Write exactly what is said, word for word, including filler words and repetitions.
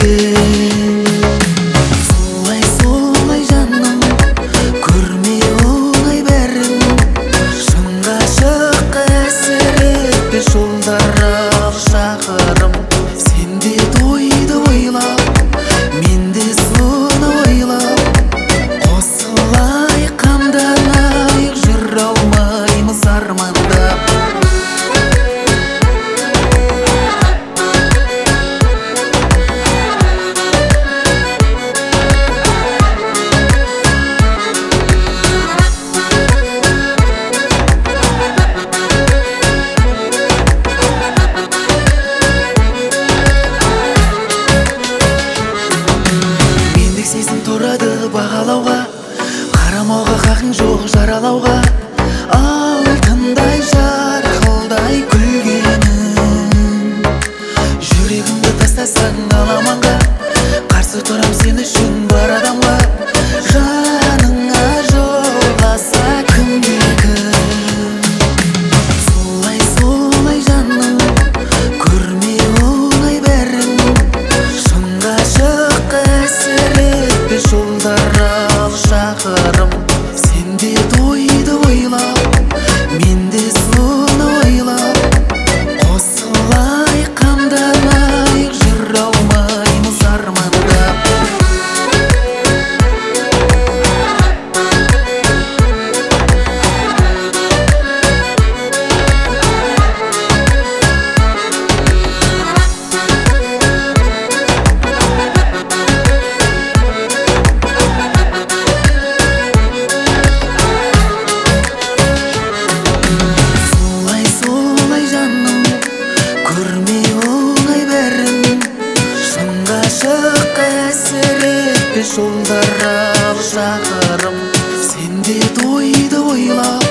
екен. Солай солай жаным, көрмей оңай бәрін, шын ғашыққа әсер етпес жолдар ал шақырым. Сен де тойды ойлап, мен де соны ойлап, қосылайық қамданайық, жүре алмаймыз армандап. Сезім тұрады бағалауға, қарамауға хақың жоқ жаралауға. Алтындай жарқылдай күлгенің, жүрегімді тастасаң аламанға, қарсы тұрам сен үшін бар адамға. Жаныңа жоласа кім-кім, солай солай жаным, көрмей оңай бәрін, шын ғашыққа әсер етпес жолдар ал шақырым. Сен де тойды ойлап, мен де соны ойлап, қосылайық қамданайық, жүре алмаймыз армандап. Көрмей оңай бәрін, шын ғашыққа әсер етпес жолдар ал шақырым. Сен де тойды ойлап,